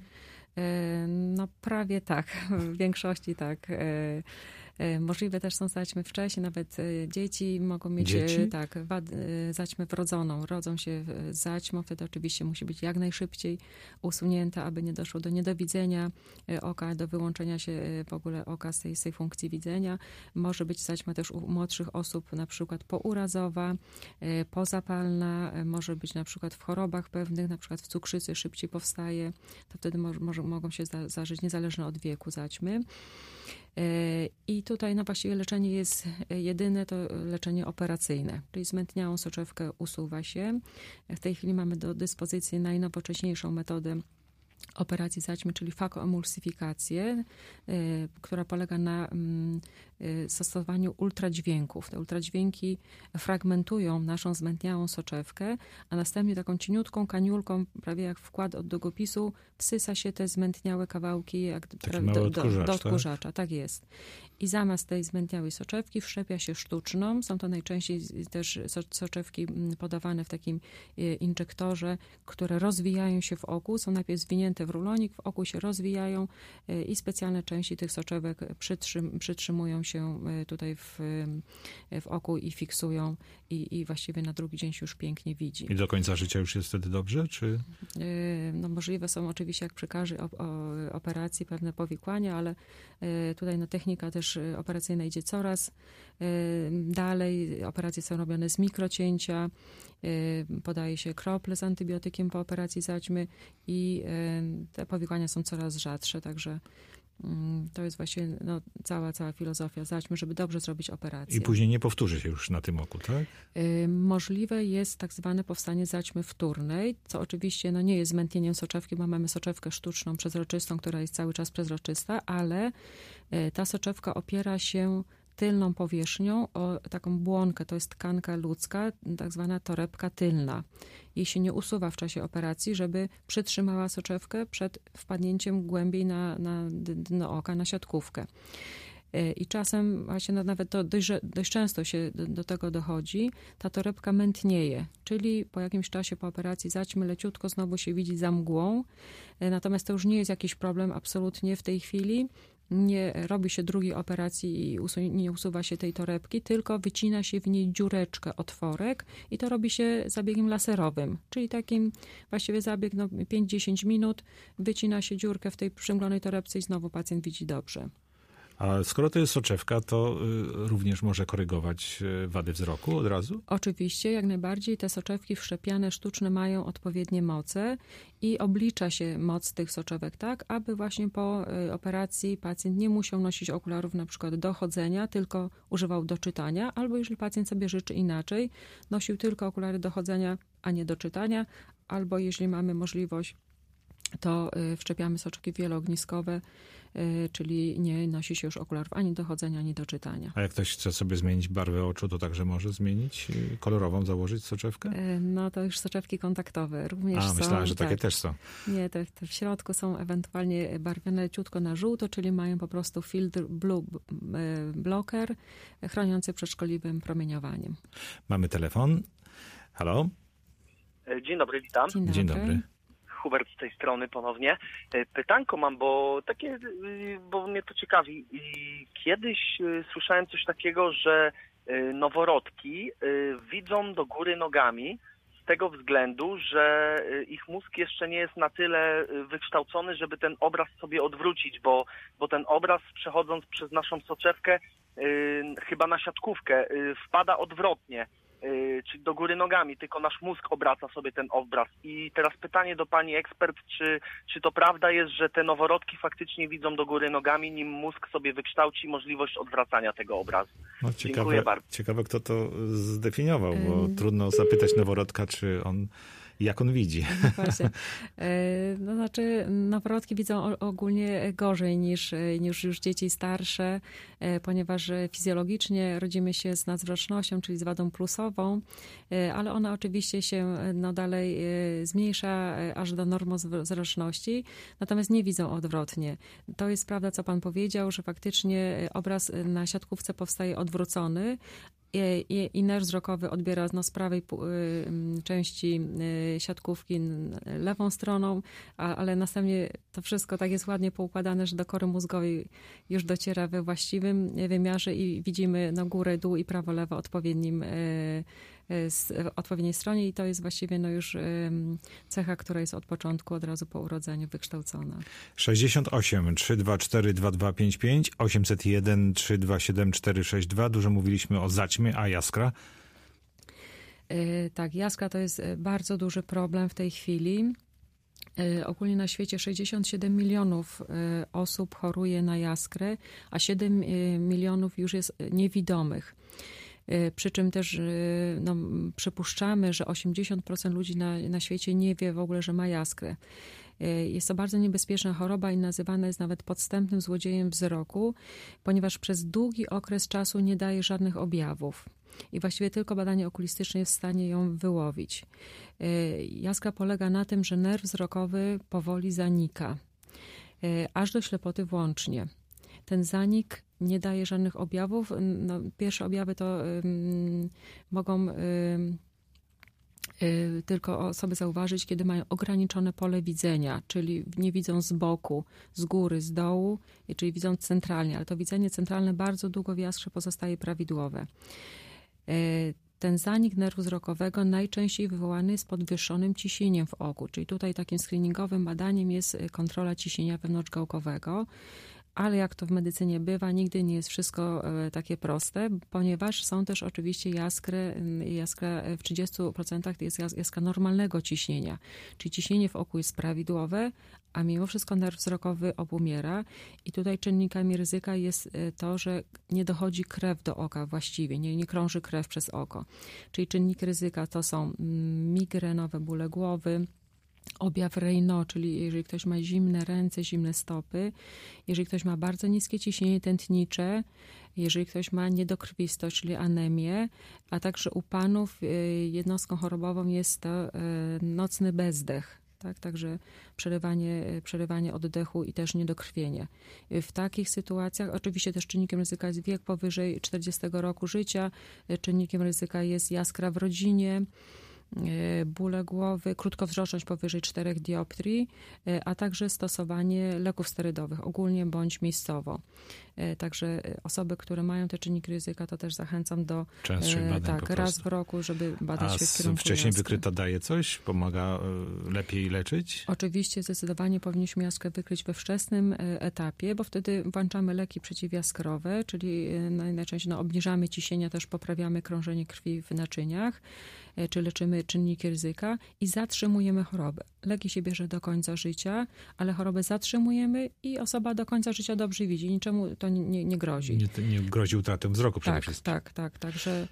No prawie tak, w większości tak. Możliwe też są zaćmy wcześniej, nawet dzieci mogą mieć zaćmę wrodzoną. Rodzą się z zaćmą, wtedy oczywiście musi być jak najszybciej usunięta, aby nie doszło do niedowidzenia oka, do wyłączenia się w ogóle oka z tej funkcji widzenia. Może być zaćma też u młodszych osób, na przykład pourazowa, pozapalna, może być na przykład w chorobach pewnych, na przykład w cukrzycy szybciej powstaje, to wtedy mogą się zdarzyć niezależnie od wieku zaćmy. I tutaj właściwie leczenie jest jedyne, to leczenie operacyjne, czyli zmętniałą soczewkę usuwa się. W tej chwili mamy do dyspozycji najnowocześniejszą metodę operacji zaćmy, czyli fakoemulsyfikację, która polega na zastosowaniu ultradźwięków. Te ultradźwięki fragmentują naszą zmętniałą soczewkę, a następnie taką cieniutką kaniulką, prawie jak wkład od długopisu, wsysa się te zmętniałe kawałki do odkurzacza. Tak jest. I zamiast tej zmętniałej soczewki wszczepia się sztuczną. Są to najczęściej też soczewki podawane w takim injektorze, które rozwijają się w oku. Są najpierw zwinięte w rulonik, w oku się rozwijają i specjalne części tych soczewek przytrzymują się tutaj w oku i fiksują i właściwie na drugi dzień się już pięknie widzi. I do końca życia już jest wtedy dobrze, czy? Możliwe są oczywiście jak przy każdej operacji pewne powikłania, ale tutaj technika też operacyjna idzie coraz dalej. Operacje są robione z mikrocięcia, podaje się krople z antybiotykiem po operacji zaćmy i te powikłania są coraz rzadsze, także to jest właśnie cała filozofia zaćmy, żeby dobrze zrobić operację. I później nie powtórzy się już na tym oku, tak? Możliwe jest tak zwane powstanie zaćmy wtórnej, co oczywiście nie jest zmętnieniem soczewki, bo mamy soczewkę sztuczną, przezroczystą, która jest cały czas przezroczysta, ale ta soczewka opiera się tylną powierzchnią o taką błonkę, to jest tkanka ludzka, tak zwana torebka tylna. Jej się nie usuwa w czasie operacji, żeby przytrzymała soczewkę przed wpadnięciem głębiej na dno oka, na siatkówkę. I czasem właśnie nawet to dość często się do tego dochodzi, ta torebka mętnieje, czyli po jakimś czasie po operacji zaćmy leciutko znowu się widzi za mgłą, natomiast to już nie jest jakiś problem absolutnie w tej chwili. Nie robi się drugiej operacji i nie usuwa się tej torebki, tylko wycina się w niej dziureczkę, otworek i to robi się zabiegiem laserowym, czyli takim właściwie zabieg 5-10 minut, wycina się dziurkę w tej przymglonej torebce i znowu pacjent widzi dobrze. A skoro to jest soczewka, to również może korygować wady wzroku od razu? Oczywiście, jak najbardziej. Te soczewki wszczepiane sztuczne mają odpowiednie moce i oblicza się moc tych soczewek tak, aby właśnie po operacji pacjent nie musiał nosić okularów na przykład do chodzenia, tylko używał do czytania, albo jeżeli pacjent sobie życzy inaczej, nosił tylko okulary do chodzenia, a nie do czytania, albo jeśli mamy możliwość, to wszczepiamy soczki wieloogniskowe, czyli nie nosi się już okularów ani do chodzenia, ani do czytania. A jak ktoś chce sobie zmienić barwę oczu, to także może zmienić? Kolorową założyć soczewkę? No to już soczewki kontaktowe również są. Myślałem, że takie też są. Nie, te w środku są ewentualnie barwione leciutko na żółto, czyli mają po prostu filtr Blue Blocker chroniący przed szkodliwym promieniowaniem. Mamy telefon. Halo? Dzień dobry, witam. Dzień dobry. Hubert z tej strony ponownie. Pytanko mam, bo mnie to ciekawi. Kiedyś słyszałem coś takiego, że noworodki widzą do góry nogami z tego względu, że ich mózg jeszcze nie jest na tyle wykształcony, żeby ten obraz sobie odwrócić, bo ten obraz przechodząc przez naszą soczewkę chyba na siatkówkę wpada odwrotnie. Czyli do góry nogami, tylko nasz mózg obraca sobie ten obraz. I teraz pytanie do pani ekspert, czy to prawda jest, że te noworodki faktycznie widzą do góry nogami, nim mózg sobie wykształci możliwość odwracania tego obrazu? No, Dziękuję bardzo. Ciekawe, kto to zdefiniował, bo trudno zapytać noworodka, jak on widzi. Właśnie. No znaczy noworodki widzą ogólnie gorzej niż już dzieci starsze, ponieważ fizjologicznie rodzimy się z nadzwrotnością, czyli z wadą plusową, ale ona oczywiście się dalej zmniejsza aż do normowzroczności, natomiast nie widzą odwrotnie. To jest prawda, co pan powiedział, że faktycznie obraz na siatkówce powstaje odwrócony, i nerw wzrokowy odbiera z prawej części siatkówki lewą stroną, ale następnie to wszystko tak jest ładnie poukładane, że do kory mózgowej już dociera we właściwym wymiarze i widzimy górę, dół i prawo, lewo odpowiedniej stronie i to jest właściwie już cecha, która jest od początku, od razu po urodzeniu wykształcona. 68 324 2255 801 327 462. Dużo mówiliśmy o zaćmie, a jaskra? Tak, jaskra to jest bardzo duży problem w tej chwili. Ogólnie na świecie 67 milionów osób choruje na jaskrę, a 7 milionów już jest niewidomych. Przy czym też przypuszczamy, że 80% ludzi na świecie nie wie w ogóle, że ma jaskrę. Jest to bardzo niebezpieczna choroba i nazywana jest nawet podstępnym złodziejem wzroku, ponieważ przez długi okres czasu nie daje żadnych objawów. I właściwie tylko badanie okulistyczne jest w stanie ją wyłowić. Jaskra polega na tym, że nerw wzrokowy powoli zanika, aż do ślepoty włącznie. Ten zanik nie daje żadnych objawów. Pierwsze objawy to mogą tylko osoby zauważyć, kiedy mają ograniczone pole widzenia, czyli nie widzą z boku, z góry, z dołu, czyli widzą centralnie, ale to widzenie centralne bardzo długo w jaskrze pozostaje prawidłowe. Ten zanik nerwu wzrokowego najczęściej wywołany jest podwyższonym ciśnieniem w oku, czyli tutaj takim screeningowym badaniem jest kontrola ciśnienia wewnątrzgałkowego, ale jak to w medycynie bywa, nigdy nie jest wszystko takie proste, ponieważ są też oczywiście jaskra w 30% jest jaskra normalnego ciśnienia, czyli ciśnienie w oku jest prawidłowe, a mimo wszystko nerw wzrokowy obumiera i tutaj czynnikami ryzyka jest to, że nie dochodzi krew do oka właściwie, nie krąży krew przez oko. Czyli czynniki ryzyka to są migrenowe bóle głowy, objaw Raynaud, czyli jeżeli ktoś ma zimne ręce, zimne stopy, jeżeli ktoś ma bardzo niskie ciśnienie tętnicze, jeżeli ktoś ma niedokrwistość, czyli anemię, a także u panów jednostką chorobową jest to nocny bezdech. Tak, także przerywanie oddechu i też niedokrwienie. W takich sytuacjach oczywiście też czynnikiem ryzyka jest wiek powyżej 40 roku życia, czynnikiem ryzyka jest jaskra w rodzinie, bóle głowy, krótkowzroczność powyżej 4 dioptrii, a także stosowanie leków sterydowych ogólnie bądź miejscowo. Także osoby, które mają te czynniki ryzyka, to też zachęcam do częstszych badań tak, po prostu. raz w roku, żeby badać się w kierunku wcześniej jaskry. wykryta daje coś? Pomaga lepiej leczyć? Oczywiście zdecydowanie powinniśmy jaskrę wykryć we wczesnym etapie, bo wtedy włączamy leki przeciwjaskrowe, czyli najczęściej obniżamy ciśnienia, też poprawiamy krążenie krwi w naczyniach, czy leczymy czynniki ryzyka i zatrzymujemy chorobę. Leki się bierze do końca życia, ale chorobę zatrzymujemy i osoba do końca życia dobrze widzi. Niczemu to nie grozi. Nie grozi utratą wzroku przede wszystkim. Tak. Także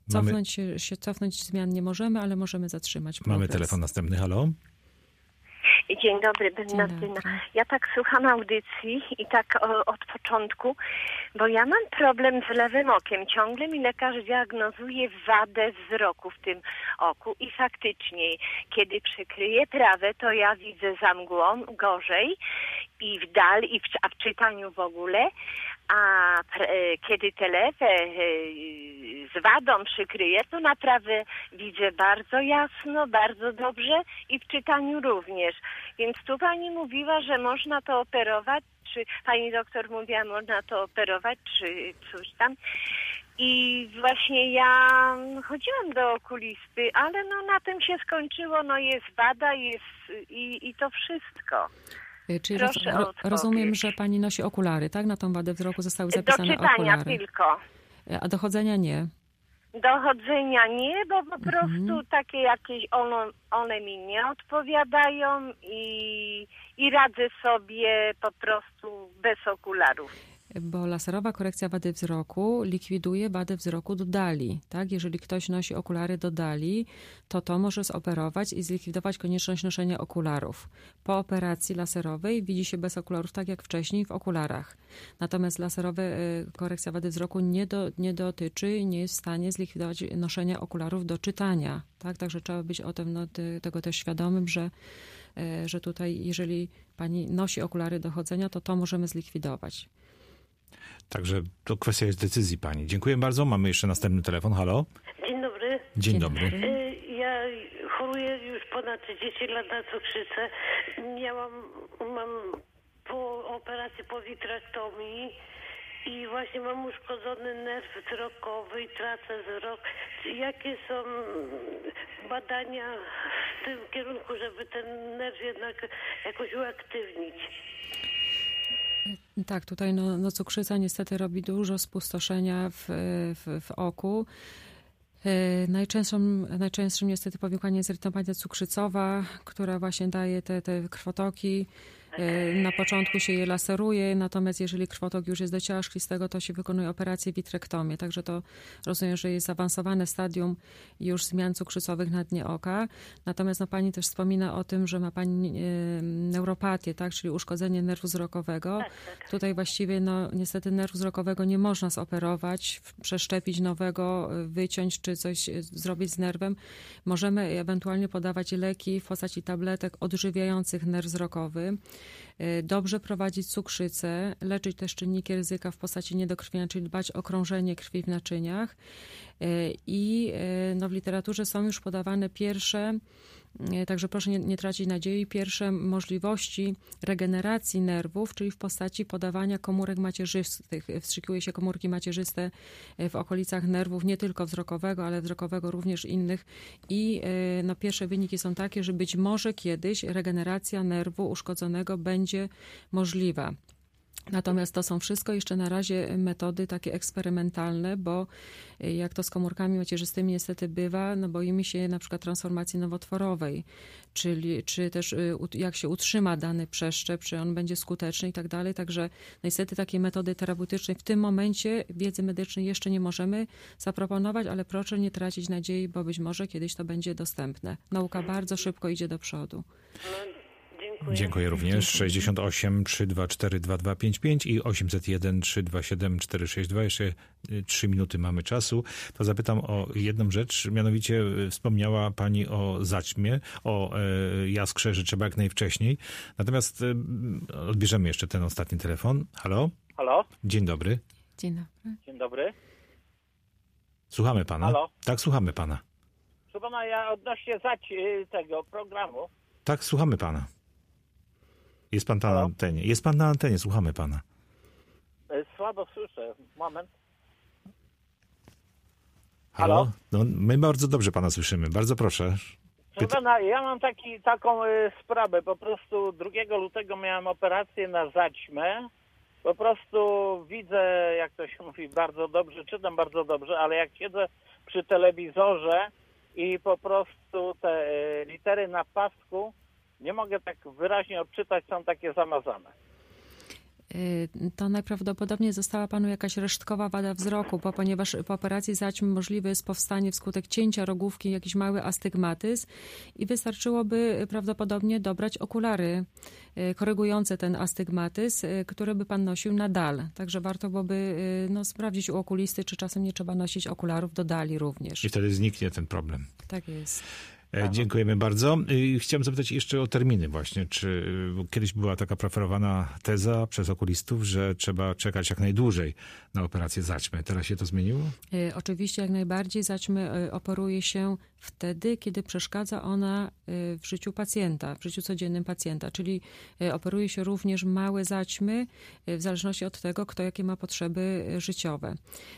cofnąć zmian nie możemy, ale możemy zatrzymać progres. Mamy telefon następny. Halo? Dzień dobry, Bernardyna. Ja tak słucham audycji i tak od początku, bo ja mam problem z lewym okiem. Ciągle mi lekarz diagnozuje wadę wzroku w tym oku i faktycznie, kiedy przykryję prawe, to ja widzę za mgłą gorzej i w dal, a w czytaniu w ogóle. A kiedy te lewe z wadą przykryję, to na prawe widzę bardzo jasno, bardzo dobrze i w czytaniu również. Więc tu pani mówiła, że można to operować, czy pani doktor mówiła, można to operować, czy coś tam. I właśnie ja chodziłam do okulisty, ale na tym się skończyło, jest wada, i to wszystko. Czyli rozumiem, że pani nosi okulary, tak? Na tą wadę wzroku zostały zapisane okulary. Do czytania tylko. A do chodzenia nie? Do chodzenia nie, bo po prostu takie jakieś one mi nie odpowiadają i radzę sobie po prostu bez okularów. Bo laserowa korekcja wady wzroku likwiduje wadę wzroku do dali. Tak? Jeżeli ktoś nosi okulary do dali, to może zoperować i zlikwidować konieczność noszenia okularów. Po operacji laserowej widzi się bez okularów tak jak wcześniej w okularach. Natomiast laserowa korekcja wady wzroku nie dotyczy, nie jest w stanie zlikwidować noszenia okularów do czytania. Tak? Także trzeba być o tym, tego też świadomym, że tutaj jeżeli pani nosi okulary do chodzenia, to możemy zlikwidować. Także to kwestia jest decyzji pani. Dziękuję bardzo. Mamy jeszcze następny telefon. Halo? Dzień dobry. Dzień dobry. Ja choruję już ponad 30 lat na cukrzycę. Mam po operacji po witrektomii i właśnie mam uszkodzony nerw wzrokowy i tracę wzrok. Jakie są badania w tym kierunku, żeby ten nerw jednak jakoś uaktywnić? Tak, tutaj cukrzyca niestety robi dużo spustoszenia w oku. Najczęstszym niestety powikłaniem jest erytropania cukrzycowa, która właśnie daje te krwotoki. Na początku się je laseruje, natomiast jeżeli krwotok już jest do ciała szklistego, to się wykonuje operację witrektomii. Także to rozumiem, że jest zaawansowane stadium już zmian cukrzycowych na dnie oka. Natomiast pani też wspomina o tym, że ma pani neuropatię, tak, czyli uszkodzenie nerwu wzrokowego. Tak. Tutaj właściwie niestety nerwu wzrokowego nie można zoperować, przeszczepić nowego, wyciąć czy coś zrobić z nerwem. Możemy ewentualnie podawać leki w postaci tabletek odżywiających nerw wzrokowy. Dobrze prowadzić cukrzycę, leczyć też czynniki ryzyka w postaci niedokrwienia, czyli dbać o krążenie krwi w naczyniach. I w literaturze są już podawane pierwsze, także proszę nie tracić nadziei, pierwsze możliwości regeneracji nerwów, czyli w postaci podawania komórek macierzystych. Wstrzykuje się komórki macierzyste w okolicach nerwów, nie tylko wzrokowego, ale wzrokowego również innych. I pierwsze wyniki są takie, że być może kiedyś regeneracja nerwu uszkodzonego będzie możliwa. Natomiast to są wszystko jeszcze na razie metody takie eksperymentalne, bo jak to z komórkami macierzystymi niestety bywa, boimy się na przykład transformacji nowotworowej, czy też jak się utrzyma dany przeszczep, czy on będzie skuteczny i tak dalej. Także niestety takiej metody terapeutycznej w tym momencie wiedzy medycznej jeszcze nie możemy zaproponować, ale proszę nie tracić nadziei, bo być może kiedyś to będzie dostępne. Nauka bardzo szybko idzie do przodu. Dziękuję również. 68 324 2255 i 801 327 462. Jeszcze 3 minuty mamy czasu. To zapytam o jedną rzecz. Mianowicie wspomniała pani o zaćmie, o jaskrze, że trzeba jak najwcześniej. Natomiast odbierzemy jeszcze ten ostatni telefon. Halo? Halo? Dzień dobry. Dzień dobry. Dzień dobry. Słuchamy pana. Halo? Tak, słuchamy pana. Proszę pana, ja odnośnie tego programu. Tak, słuchamy pana. Jest pan na antenie. Jest pan na antenie, słuchamy pana. Słabo słyszę. Moment. Halo? No, my bardzo dobrze pana słyszymy. Bardzo proszę. Proszę pana, ja mam taką sprawę. Po prostu 2 lutego miałem operację na zaćmę. Po prostu widzę, jak to się mówi, bardzo dobrze, czytam bardzo dobrze, ale jak siedzę przy telewizorze i po prostu te litery na pasku nie mogę tak wyraźnie odczytać, są takie zamazane. To najprawdopodobniej została panu jakaś resztkowa wada wzroku, ponieważ po operacji zaćmy możliwe jest powstanie wskutek cięcia rogówki jakiś mały astygmatyzm i wystarczyłoby prawdopodobnie dobrać okulary korygujące ten astygmatyzm, które by pan nosił na dal. Także warto byłoby sprawdzić u okulisty, czy czasem nie trzeba nosić okularów do dali również. I wtedy zniknie ten problem. Tak jest. Dziękujemy bardzo. Chciałem zapytać jeszcze o terminy właśnie. Czy kiedyś była taka preferowana teza przez okulistów, że trzeba czekać jak najdłużej na operację zaćmy? Teraz się to zmieniło? Oczywiście jak najbardziej. Zaćmy operuje się wtedy, kiedy przeszkadza ona w życiu pacjenta, w życiu codziennym pacjenta. Czyli operuje się również małe zaćmy w zależności od tego, kto jakie ma potrzeby życiowe.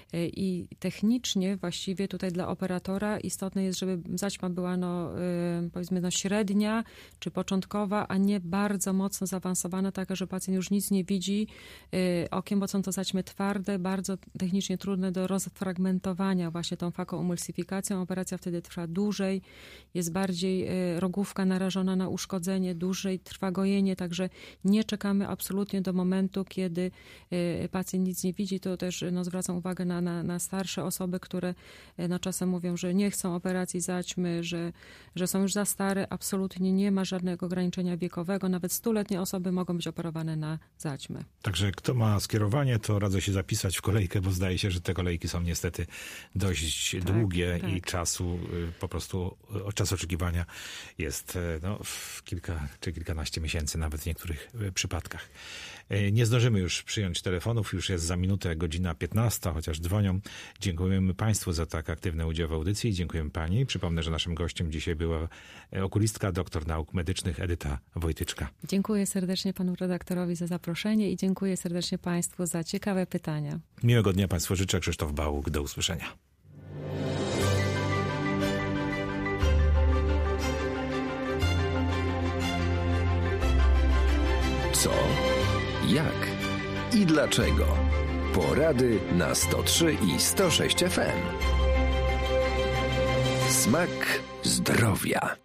I technicznie właściwie tutaj dla operatora istotne jest, żeby zaćma była powiedzmy średnia czy początkowa, a nie bardzo mocno zaawansowana, taka, że pacjent już nic nie widzi okiem, bo są to zaćmy twarde, bardzo technicznie trudne do rozfragmentowania właśnie tą fakoemulsyfikacją. Operacja wtedy trwa dłużej, jest bardziej rogówka narażona na uszkodzenie, dłużej trwa gojenie, także nie czekamy absolutnie do momentu, kiedy pacjent nic nie widzi. To też zwracam uwagę na starsze osoby, które czasem mówią, że nie chcą operacji zaćmy, że są już za stare. Absolutnie nie ma żadnego ograniczenia wiekowego. Nawet 100-letnie osoby mogą być operowane na zaćmę. Także kto ma skierowanie, to radzę się zapisać w kolejkę, bo zdaje się, że te kolejki są niestety dość długie i czasu po prostu czas oczekiwania jest kilka czy kilkanaście miesięcy nawet w niektórych przypadkach. Nie zdążymy już przyjąć telefonów, już jest za minutę godzina 15, chociaż dzwonią. Dziękujemy Państwu za tak aktywny udział w audycji. Dziękujemy Pani. Przypomnę, że naszym gościem dzisiaj była okulistka, doktor nauk medycznych Edyta Wojtyczka. Dziękuję serdecznie Panu redaktorowi za zaproszenie i dziękuję serdecznie Państwu za ciekawe pytania. Miłego dnia Państwu życzę. Krzysztof Bałuk. Do usłyszenia. Co? Jak? I dlaczego? Porady na 103 i 106 FM. Smak zdrowia.